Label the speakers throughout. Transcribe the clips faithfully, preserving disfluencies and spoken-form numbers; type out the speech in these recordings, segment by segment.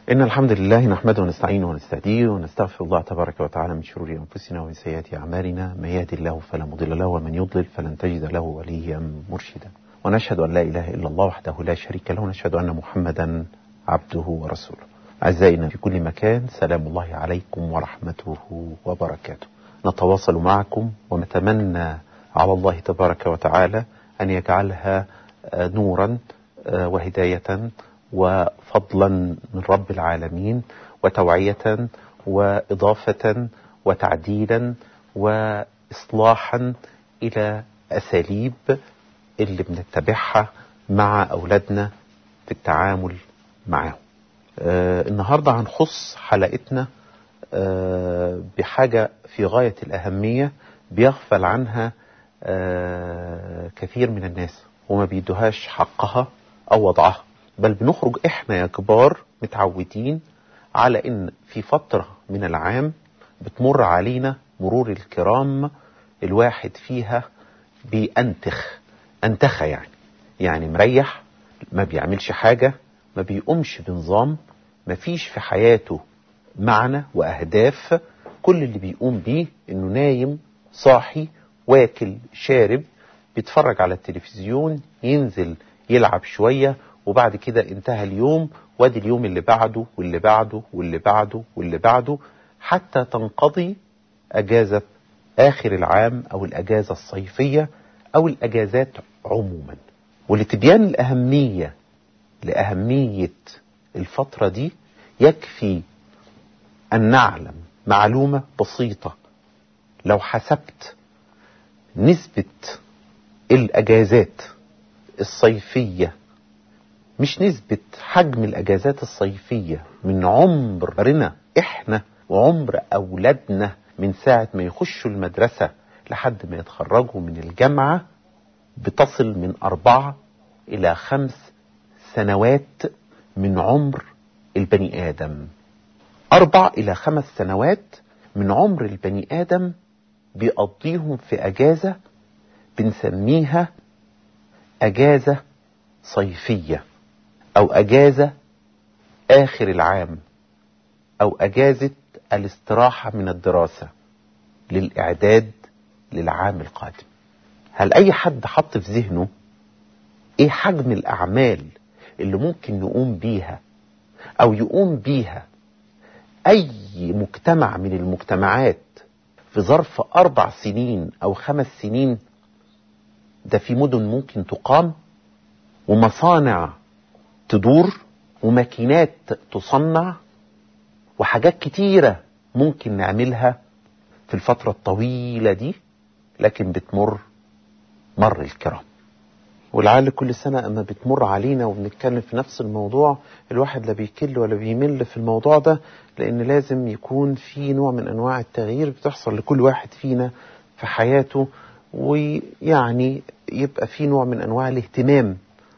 Speaker 1: إن الحمد لله نحمده ونستعينه ونستهديه ونستغفر الله تبارك وتعالى من شرور أنفسنا ومن سيئات أعمالنا. من يهد الله فلا مضل له ومن يضلل فلن تجد له وليا مرشدا. ونشهد أن لا إله إلا الله وحده لا شريك له، ونشهد أن محمدا عبده ورسوله. أعزائنا في كل مكان، سلام الله عليكم ورحمته وبركاته. نتواصل معكم ونتمنى على الله تبارك وتعالى أن يجعلها نورا وهداية وفضلا من رب العالمين، وتوعية وإضافة وتعديلا وإصلاحا إلى أساليب اللي بنتبعها مع أولادنا في التعامل معهم. آه النهاردة هنخص حلقتنا آه بحاجة في غاية الأهمية بيغفل عنها آه كثير من الناس وما بيدوهاش حقها أو وضعها، بل بنخرج إحنا يا كبار متعودين على إن في فترة من العام بتمر علينا مرور الكرام، الواحد فيها بينتخ انتخى يعني يعني مريح، ما بيعملش حاجة، ما بيقومش بنظام، ما فيش في حياته معنى وأهداف. كل اللي بيقوم بيه إنه نايم صاحي واكل شارب، بيتفرج على التلفزيون، ينزل يلعب شوية، وبعد كده انتهى اليوم، وادي اليوم اللي بعده واللي بعده واللي بعده واللي بعده، حتى تنقضي أجازة آخر العام أو الأجازة الصيفية أو الأجازات عموما. ولتبيان الأهمية لأهمية الفترة دي يكفي أن نعلم معلومة بسيطة. لو حسبت نسبة الأجازات الصيفية، مش نسبة حجم الأجازات الصيفية من عمرنا إحنا وعمر أولادنا من ساعة ما يخشوا المدرسة لحد ما يتخرجوا من الجامعة، بتصل من أربعة إلى خمس سنوات من عمر البني آدم. أربع إلى خمس سنوات من عمر البني آدم بيقضيهم في أجازة بنسميها أجازة صيفية، أو أجازة آخر العام، أو أجازة الاستراحة من الدراسة للإعداد للعام القادم. هل أي حد حط في ذهنه إيه حجم الأعمال اللي ممكن نقوم بيها أو يقوم بيها أي مجتمع من المجتمعات في ظرف أربع سنين أو خمس سنين؟ ده في مدن ممكن تقام، ومصانع تدور، وماكينات تصنع، وحاجات كتيرة ممكن نعملها في الفترة الطويلة دي، لكن بتمر مر الكرام. ولعل كل سنة أما بتمر علينا وبنتكلم في نفس الموضوع الواحد لا بيكل ولا بيمل في الموضوع ده، لأن لازم يكون في نوع من أنواع التغيير بتحصل لكل واحد فينا في حياته، ويعني يبقى في نوع من أنواع الاهتمام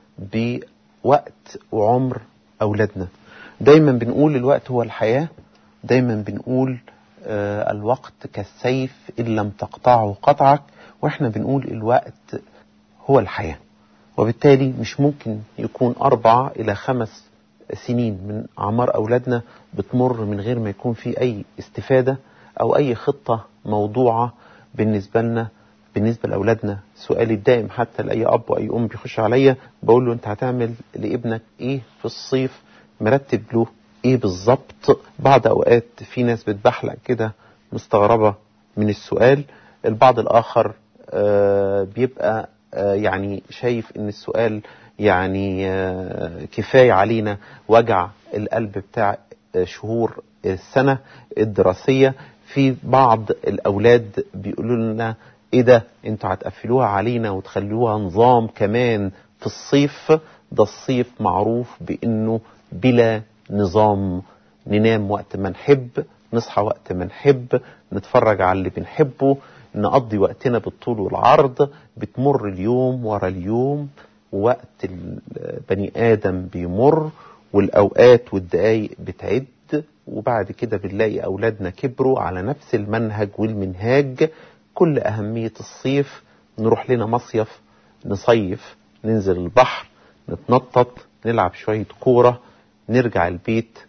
Speaker 1: بوقت وعمر أولادنا. دايما بنقول الوقت هو الحياة، دايما بنقول آه الوقت كالسيف إن لم تقطعه قطعك، وإحنا بنقول الوقت هو الحياة. وبالتالي مش ممكن يكون أربعة إلى خمس سنين من أعمار أولادنا بتمر من غير ما يكون في أي استفادة أو أي خطة موضوعة بالنسبة لنا بالنسبة لأولادنا. سؤالي الدائم حتى لأي أب وأي أم بيخش عليا بقول له أنت هتعمل لابنك إيه في الصيف؟ مرتب له إيه بالظبط؟ بعض أوقات في ناس بتبحلق كده مستغربة من السؤال، البعض الآخر آه بيبقى آه يعني شايف إن السؤال يعني آه كفاية علينا وجع القلب بتاع آه شهور السنة الدراسية. في بعض الأولاد بيقولوا لنا ايه ده، انتوا هتقفلوها علينا وتخلوها نظام كمان في الصيف؟ ده الصيف معروف بانه بلا نظام، ننام وقت ما نحب، نصحى وقت ما نحب، نتفرج على اللي بنحبه، نقضي وقتنا بالطول والعرض، بتمر اليوم ورا اليوم، ووقت البني آدم بيمر والأوقات والدقايق بتعد، وبعد كده بنلاقي أولادنا كبروا على نفس المنهج والمنهاج. كل أهمية الصيف نروح لنا مصيف، نصيف، ننزل البحر، نتنطط، نلعب شوية كورة، نرجع البيت،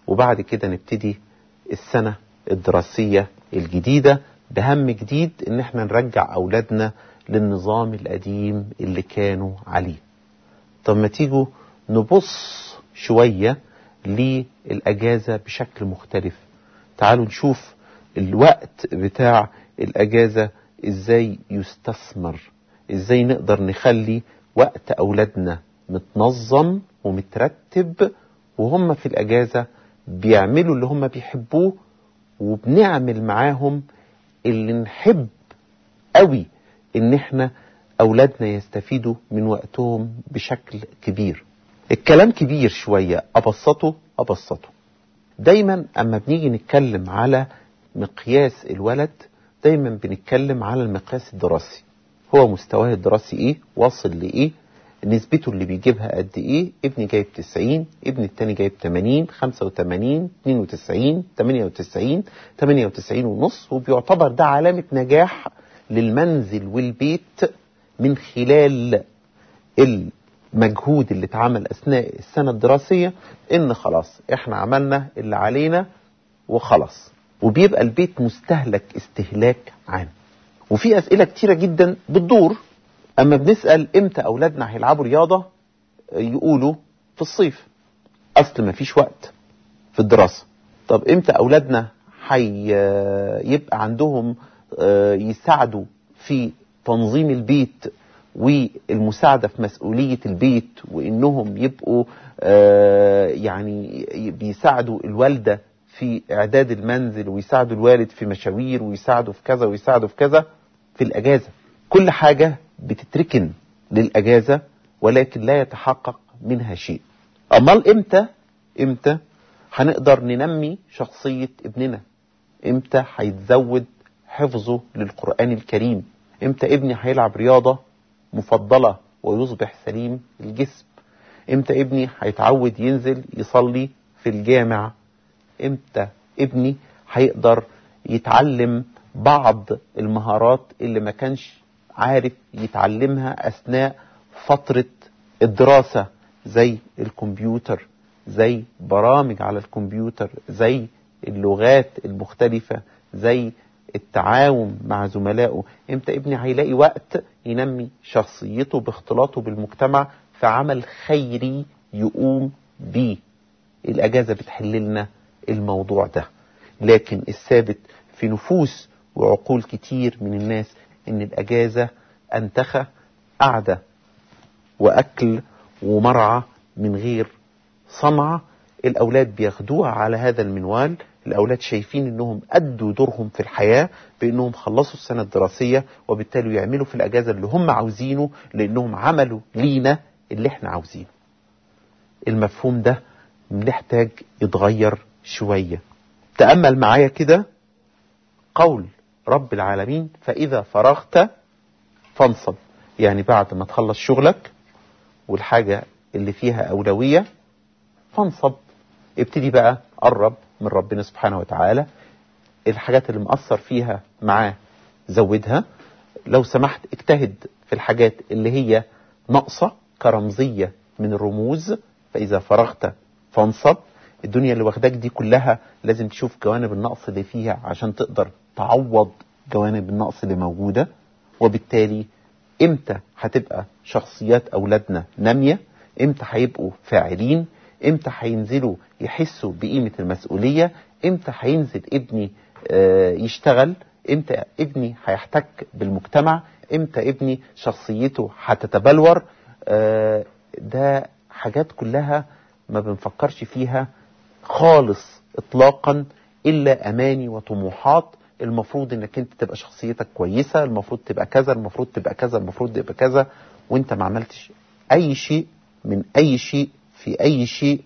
Speaker 1: وبعد كده نبتدي السنة الدراسية الجديدة بهم جديد ان احنا نرجع اولادنا للنظام القديم اللي كانوا عليه. طب ما تيجوا نبص شوية للأجازة بشكل مختلف. تعالوا نشوف الوقت بتاع الأجازة ازاي يستثمر، ازاي نقدر نخلي وقت أولادنا متنظم ومترتب، وهم في الأجازة بيعملوا اللي هم بيحبوه، وبنعمل معاهم اللي نحب قوي ان احنا أولادنا يستفيدوا من وقتهم بشكل كبير. الكلام كبير شوية، أبسطه أبسطه. دايما أما بنيجي نتكلم على مقياس الولد دايما بنتكلم على المقياس الدراسي. هو مستواه الدراسي إيه، واصل لإيه، نسبته اللي بيجيبها قد إيه. ابني جايب تسعين، ابن التاني جايب تمانين، خمسة وتمانين، اتنين وتسعين، تمانية وتسعين، تمانية وتسعين ونص. وبيعتبر ده علامة نجاح للمنزل والبيت من خلال المجهود اللي اتعمل أثناء السنة الدراسية، إن خلاص إحنا عملنا اللي علينا وخلاص. وبيبقى البيت مستهلك استهلاك عام. وفي أسئلة كتيرة جدا بتدور. أما بنسأل إمتى أولادنا هيلعبوا رياضة، يقولوا في الصيف، أصل ما فيش وقت في الدراسة. طب إمتى أولادنا هيبقى عندهم يساعدوا في تنظيم البيت والمساعدة في مسؤولية البيت، وإنهم يبقوا يعني بيساعدوا الوالدة في إعداد المنزل، ويساعدوا الوالد في مشاوير، ويساعدوا في كذا ويساعدوا في كذا في الأجازة. كل حاجة بتتركن للأجازة ولكن لا يتحقق منها شيء. أمال إمتى إمتى هنقدر ننمي شخصية ابننا؟ إمتى هيتزود حفظه للقرآن الكريم؟ إمتى ابني هيلعب رياضة مفضلة ويصبح سليم الجسم؟ إمتى ابني هيتعود ينزل يصلي في الجامع؟ إمتى ابني هيقدر يتعلم بعض المهارات اللي ما كانش عارف يتعلمها أثناء فترة الدراسة، زي الكمبيوتر، زي برامج على الكمبيوتر، زي اللغات المختلفة، زي التعاون مع زملائه؟ امتى ابني هيلاقي وقت ينمي شخصيته باختلاطه بالمجتمع في عمل خيري يقوم بيه؟ الأجازة بتحل لنا الموضوع ده. لكن الثابت في نفوس وعقول كتير من الناس ان الأجازة أنتخة، قعدة وأكل ومرعى من غير صنعة. الأولاد بياخدوها على هذا المنوال. الأولاد شايفين أنهم أدوا دورهم في الحياة بأنهم خلصوا السنة الدراسية، وبالتالي يعملوا في الأجازة اللي هم عاوزينه لأنهم عملوا لينا اللي احنا عاوزينه. المفهوم ده محتاج يتغير شوية. تأمل معايا كده قول رب العالمين: فإذا فرغت فانصب. يعني بعد ما تخلص شغلك والحاجة اللي فيها أولوية فانصب. ابتدي بقى قرب من ربنا سبحانه وتعالى. الحاجات اللي مأثر فيها معاه زودها. لو سمحت اجتهد في الحاجات اللي هي ناقصة كرمزية من الرموز. فإذا فرغت فانصب. الدنيا اللي واخداك دي كلها لازم تشوف جوانب النقص اللي فيها عشان تقدر تعوض جوانب النقص اللي موجودة. وبالتالي امتى هتبقى شخصيات أولادنا نامية؟ امتى هيبقوا فاعلين؟ امتى هينزلوا يحسوا بقيمة المسؤولية؟ امتى هينزل ابني اه يشتغل؟ امتى ابني هيحتك بالمجتمع؟ امتى ابني شخصيته هتتبلور؟ اه ده حاجات كلها ما بنفكرش فيها خالص اطلاقا، الا اماني وطموحات. المفروض انك انت تبقى شخصيتك كويسة، المفروض تبقى كذا، المفروض تبقى كذا، المفروض تبقى كذا، وانت ما عملتش اي شيء من اي شيء في اي شيء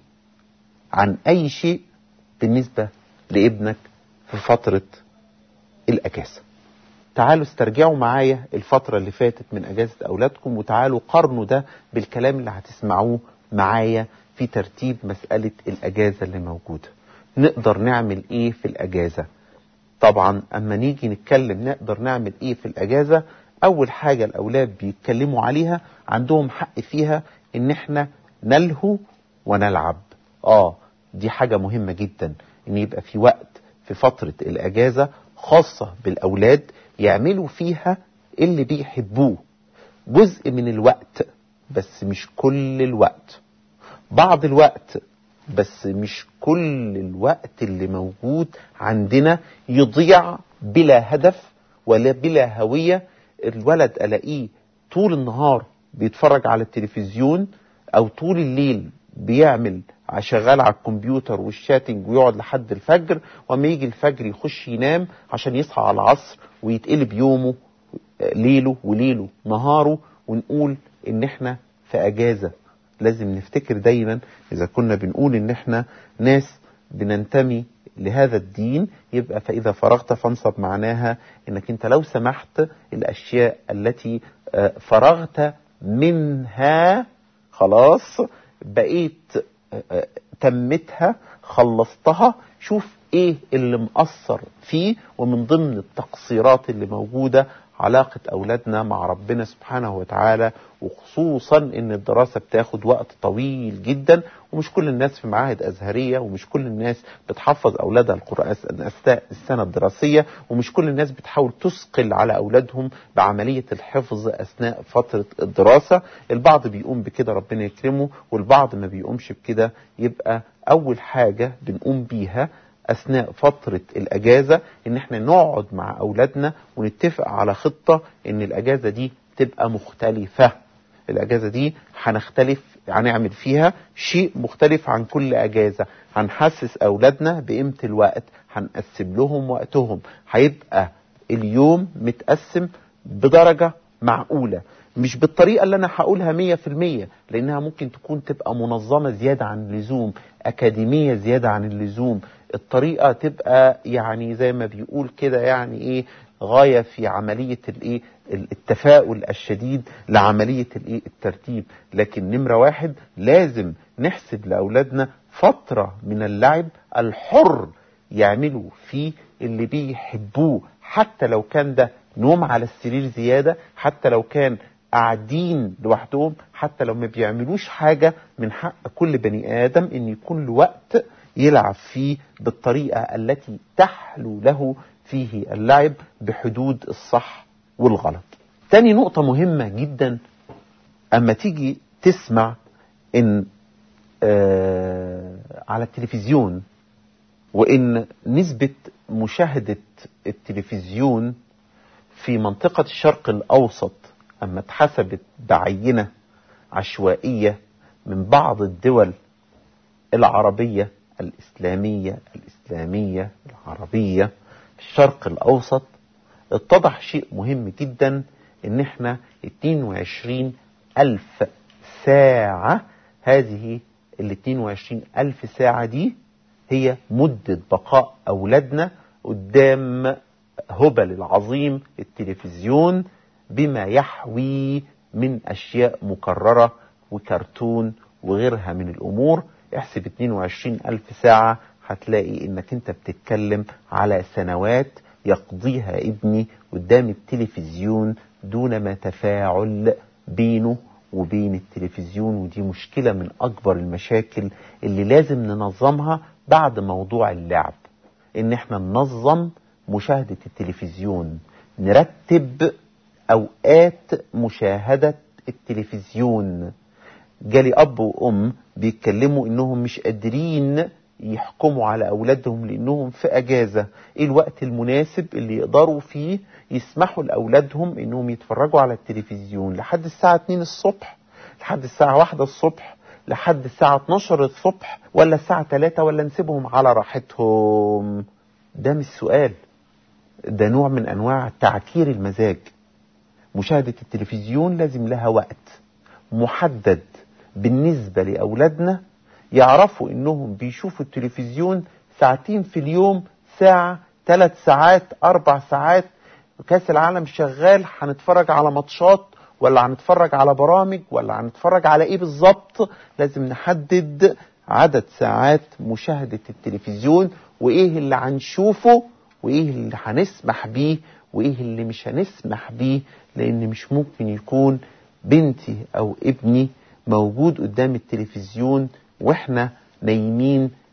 Speaker 1: عن اي شيء بالنسبة لابنك في فترة الاجازة. تعالوا استرجعوا معايا الفترة اللي فاتت من اجازة اولادكم، وتعالوا قارنوا ده بالكلام اللي هتسمعوه معايا في ترتيب مسألة الاجازة اللي موجودة. نقدر نعمل ايه في الاجازة؟ طبعا اما نيجي نتكلم نقدر نعمل ايه في الاجازة، اول حاجة الاولاد بيتكلموا عليها عندهم حق فيها ان احنا نلهو ونلعب. اه دي حاجة مهمة جدا، ان يبقى في وقت في فترة الاجازة خاصة بالاولاد يعملوا فيها اللي بيحبوه، جزء من الوقت بس مش كل الوقت، بعض الوقت بس مش كل الوقت اللي موجود عندنا يضيع بلا هدف ولا بلا هوية. الولد ألاقيه طول النهار بيتفرج على التلفزيون أو طول الليل بيعمل شغال على الكمبيوتر والشاتنج ويقعد لحد الفجر، وما يجي الفجر يخش ينام عشان يصحى على العصر ويتقلب يومه ليله وليله نهاره، ونقول ان احنا في اجازة. لازم نفتكر دايما اذا كنا بنقول ان احنا ناس بننتمي لهذا الدين، يبقى فاذا فرغت فانصب، معناها انك انت لو سمحت الاشياء التي فرغت منها خلاص بقيت تمتها خلصتها، شوف ايه اللي مقصر فيه. ومن ضمن التقصيرات اللي موجودة علاقة أولادنا مع ربنا سبحانه وتعالى، وخصوصا إن الدراسة بتاخد وقت طويل جدا، ومش كل الناس في معاهد أزهرية، ومش كل الناس بتحفظ أولادها القرآن أثناء السنة الدراسية، ومش كل الناس بتحاول تثقل على أولادهم بعملية الحفظ أثناء فترة الدراسة. البعض بيقوم بكده ربنا يكرمه، والبعض ما بيقومش بكده. يبقى أول حاجة بنقوم بيها أثناء فترة الأجازة إن احنا نقعد مع أولادنا ونتفق على خطة إن الأجازة دي تبقى مختلفة. الأجازة دي هنختلف، هنعمل فيها شيء مختلف عن كل أجازة، هنحسس أولادنا بقيمة الوقت، هنقسم لهم وقتهم، هيبقى اليوم متقسم بدرجة معقولة، مش بالطريقة اللي أنا هقولها مية في المية، لأنها ممكن تكون تبقى منظمة زيادة عن اللزوم، أكاديمية زيادة عن اللزوم. الطريقة تبقى يعني زي ما بيقول كده يعني إيه، غاية في عملية الإيه التفاؤل الشديد لعملية الإيه الترتيب. لكن نمرة واحد لازم نحسب لأولادنا فترة من اللعب الحر يعملوا فيه اللي بيحبوه، حتى لو كان ده نوم على السرير زيادة، حتى لو كان قاعدين لوحدهم، حتى لو ما بيعملوش حاجة. من حق كل بني آدم إن يكون له وقت يلعب فيه بالطريقة التي تحلو له فيه اللعب بحدود الصح والغلط. تاني نقطة مهمة جدا، أما تيجي تسمع إن آه على التلفزيون، وإن نسبة مشاهدة التلفزيون في منطقة الشرق الأوسط أما اتحسبت بعينة عشوائية من بعض الدول العربية الإسلامية الإسلامية العربية الشرق الأوسط، اتضح شيء مهم جدا، إن احنا اتنين وعشرين ألف ساعة، هذه ال اتنين وعشرين ألف ساعة دي هي مدة بقاء أولادنا قدام هبل العظيم التلفزيون بما يحوي من أشياء مكررة وكرتون وغيرها من الأمور. احسب اتنين وعشرين ألف ساعة، هتلاقي انك انت بتتكلم على سنوات يقضيها ابني قدام التلفزيون دون ما تفاعل بينه وبين التلفزيون. ودي مشكلة من أكبر المشاكل اللي لازم ننظمها بعد موضوع اللعب، ان احنا ننظم مشاهدة التلفزيون، نرتب أوقات مشاهدة التلفزيون. جالي أب وأم بيتكلموا إنهم مش قادرين يحكموا على أولادهم لأنهم في أجازة. إيه الوقت المناسب اللي يقدروا فيه يسمحوا لأولادهم إنهم يتفرجوا على التلفزيون؟ لحد الساعة اتنين الصبح، لحد الساعة واحدة الصبح، لحد الساعة اتناشر الصبح، ولا الساعة تلاتة، ولا نسيبهم على راحتهم؟ ده مش سؤال، ده نوع من أنواع تعكير المزاج. مشاهدة التلفزيون لازم لها وقت محدد بالنسبة لأولادنا، يعرفوا إنهم بيشوفوا التلفزيون ساعتين في اليوم، ساعة، ثلاث ساعات، أربع ساعات. كاس العالم شغال، هنتفرج على ماتشات ولا هنتفرج على برامج ولا هنتفرج على إيه بالظبط؟ لازم نحدد عدد ساعات مشاهدة التلفزيون، وإيه اللي هنشوفه وإيه اللي هنسمح بيه وإيه اللي مش هنسمح بيه. لأن مش ممكن يكون بنتي أو ابني موجود قدام التلفزيون وإحنا نايمين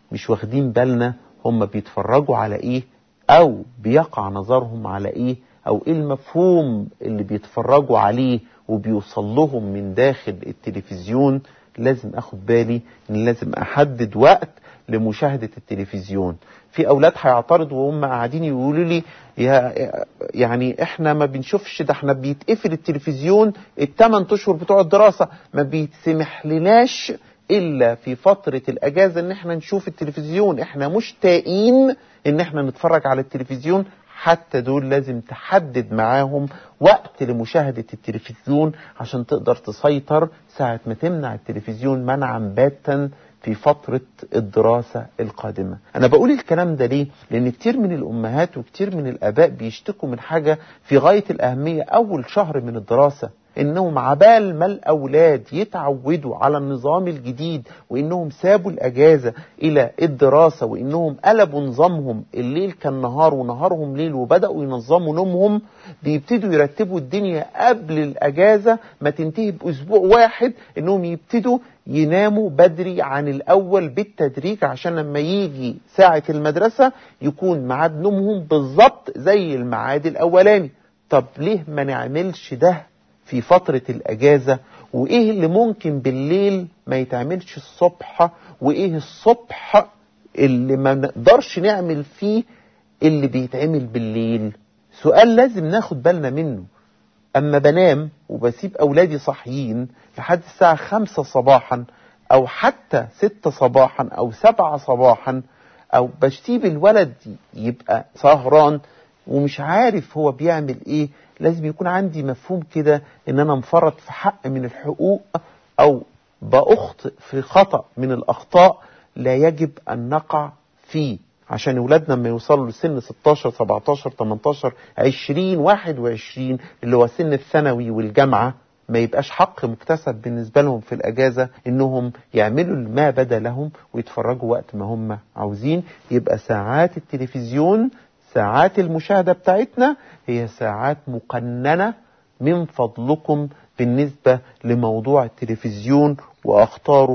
Speaker 1: مش واخدين بالنا هم بيتفرجوا على ايه او بيقع نظرهم على ايه او ايه المفهوم اللي بيتفرجوا عليه وبيوصل لهم من داخل التلفزيون. لازم اخد بالي ان لازم احدد وقت لمشاهدة التلفزيون. في اولاد هيعترضوا وهم قاعدين يقولوا لي يا يعني احنا ما بنشوفش، ده احنا بيتقفل التلفزيون الثمان اشهر بتوع الدراسة، ما بيتسمح لناش الا في فترة الاجازة ان احنا نشوف التلفزيون، احنا مشتاقين ان احنا نتفرج على التلفزيون. حتى دول لازم تحدد معاهم وقت لمشاهدة التلفزيون عشان تقدر تسيطر ساعة ما تمنع التلفزيون منعا باتا في فترة الدراسة القادمة. أنا بقول الكلام ده ليه؟ لأن كتير من الأمهات وكتير من الآباء بيشتكوا من حاجة في غاية الأهمية أول شهر من الدراسة، إنهم عبال ما الأولاد يتعودوا على النظام الجديد وإنهم سابوا الأجازة إلى الدراسة وإنهم قلبوا نظامهم الليل كان نهار ونهارهم ليل وبدأوا ينظموا نومهم، بيبتدوا يرتبوا الدنيا قبل الأجازة ما تنتهي بأسبوع واحد، إنهم يبتدوا يناموا بدري عن الأول بالتدريج عشان لما يجي ساعة المدرسة يكون ميعاد نومهم بالظبط زي الميعاد الأولاني. طب ليه ما نعملش ده في فترة الأجازة؟ وإيه اللي ممكن بالليل ما يتعملش الصبح؟ وإيه الصبح اللي ما نقدرش نعمل فيه اللي بيتعمل بالليل؟ سؤال لازم ناخد بالنا منه. أما بنام وبسيب أولادي صاحيين لحد الساعة خمسة صباحا أو حتى ستة صباحا أو سبعة صباحا، أو بسيب الولد يبقى سهران ومش عارف هو بيعمل إيه، لازم يكون عندي مفهوم كده إن أنا مفرط في حق من الحقوق أو بأخطئ في خطأ من الأخطاء لا يجب أن نقع فيه، عشان أولادنا لما يوصلوا لسن ستاشر سبعتاشر تمنتاشر عشرين واحد وعشرين اللي هو سن الثانوي والجامعة ما يبقاش حق مكتسب بالنسبة لهم في الأجازة إنهم يعملوا ما بدا لهم ويتفرجوا وقت ما هم عاوزين. يبقى ساعات التلفزيون، ساعات المشاهدة بتاعتنا هي ساعات مقننة من فضلكم بالنسبة لموضوع التلفزيون وأخطاره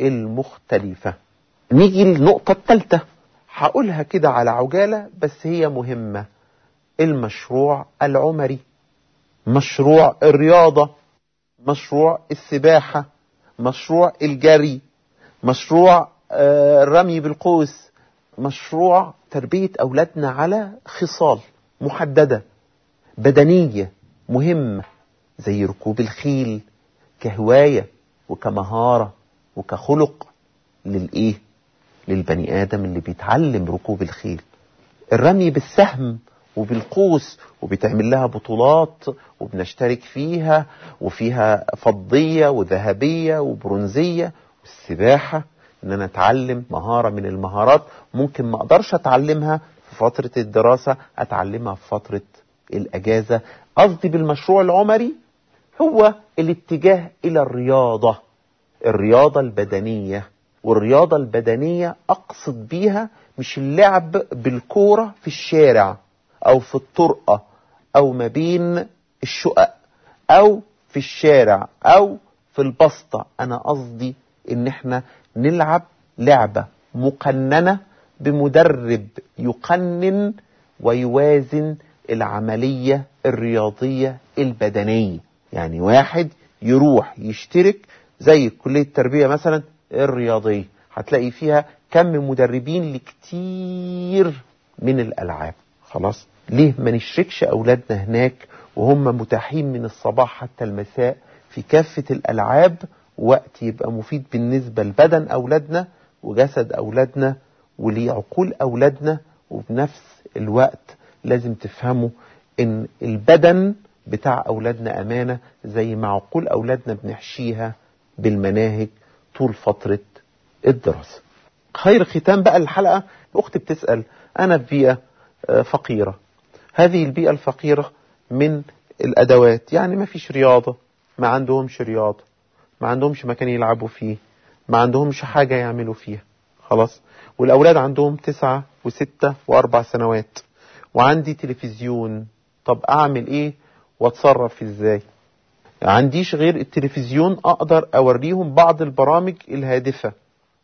Speaker 1: المختلفة. نيجي للنقطة الثالثة هقولها كده على عجالة بس هي مهمة. المشروع العمري، مشروع الرياضة، مشروع السباحة، مشروع الجري، مشروع الرمي بالقوس، مشروع تربية أولادنا على خصال محددة بدنية مهمة زي ركوب الخيل كهواية وكمهارة وكخلق للإيه؟ للبني آدم اللي بيتعلم ركوب الخيل. الرمي بالسهم وبالقوس وبتعمل لها بطولات وبنشترك فيها وفيها فضية وذهبية وبرونزية. والسباحة ان انا اتعلم مهارة من المهارات ممكن ما اقدرش اتعلمها في فترة الدراسة، اتعلمها في فترة الاجازة. قصدي بالمشروع العمري هو الاتجاه الى الرياضة، الرياضة البدنية. والرياضة البدنية اقصد بيها مش اللعب بالكورة في الشارع او في الطرقة او ما بين الشقق او في الشارع او في البسطة. انا قصدي ان احنا نلعب لعبة مقننة بمدرب يقنن ويوازن العملية الرياضية البدنية. يعني واحد يروح يشترك زي كلية التربية مثلا الرياضية، هتلاقي فيها كم مدربين لكتير من الألعاب. خلاص، ليه ما نشركش أولادنا هناك وهم متاحين من الصباح حتى المساء في كافة الألعاب، وقت يبقى مفيد بالنسبة لبدن أولادنا وجسد أولادنا ولعقول أولادنا. وبنفس الوقت لازم تفهموا إن البدن بتاع أولادنا أمانة زي ما عقول أولادنا بنحشيها بالمناهج طول فترة الدراسة. خير ختام بقى الحلقة، أخت بتسأل أنا ببيئة فقيرة، هذه البيئة الفقيرة من الأدوات، يعني ما فيش رياضة، ما عندهمش رياضة، ما عندهمش مكان يلعبوا فيه، ما عندهمش حاجة يعملوا فيها. خلاص، والأولاد عندهم تسعة وستة وأربع سنوات وعندي تلفزيون. طب أعمل إيه واتصرف إزاي؟ عنديش غير التلفزيون، أقدر أوريهم بعض البرامج الهادفة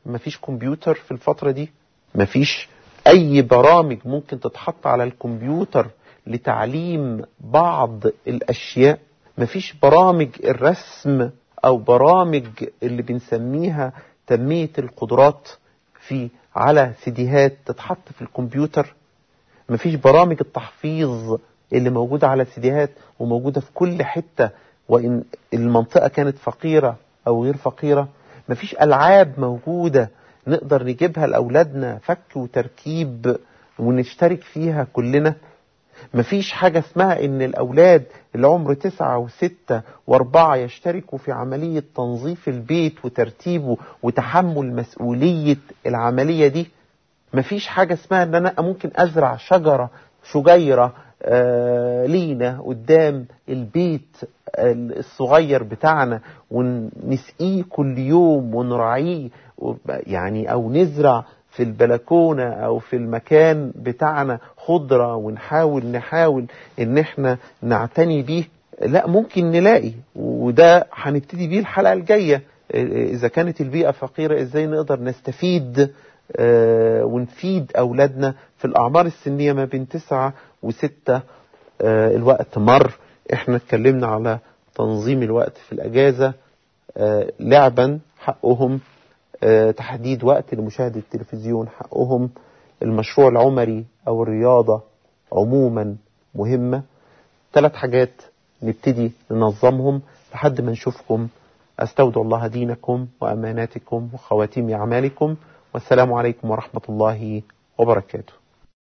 Speaker 1: مفيش كمبيوتر في الفترة دي، مفيش أي برامج ممكن تتحط على الكمبيوتر لتعليم بعض الأشياء، مفيش برامج الرسم أو برامج اللي بنسميها تنمية القدرات في على سيديهات تتحط في الكمبيوتر، مفيش برامج التحفيظ اللي موجودة على سيديهات وموجودة في كل حتة وإن المنطقة كانت فقيرة أو غير فقيرة، مفيش ألعاب موجودة نقدر نجيبها لأولادنا فك وتركيب ونشترك فيها كلنا، مفيش حاجة اسمها إن الأولاد اللي عمر تسعة وستة واربعة يشتركوا في عملية تنظيف البيت وترتيبه وتحمل مسؤولية العملية دي، مفيش حاجة اسمها إن أنا ممكن أزرع شجرة شجيرة آه لينا قدام البيت الصغير بتاعنا ونسقيه كل يوم ونراعيه يعني، أو نزرع في البلكونة أو في المكان بتاعنا خضرة ونحاول نحاول إن احنا نعتني بيه. لا ممكن نلاقي، وده هنبتدي بيه الحلقة الجاية، إذا كانت البيئة فقيرة إزاي نقدر نستفيد آه ونفيد أولادنا في الأعمار السنية ما بين تسعة وستة. آه الوقت مر، احنا اتكلمنا على تنظيم الوقت في الأجازة، آه لعبا حقهم، آه تحديد وقت لمشاهدة التلفزيون حقهم، المشروع العمري أو الرياضة عموما مهمة. ثلاث حاجات نبتدي ننظمهم لحد ما نشوفكم. أستودع الله دينكم وأماناتكم وخواتيم أعمالكم، والسلام عليكم ورحمة الله وبركاته.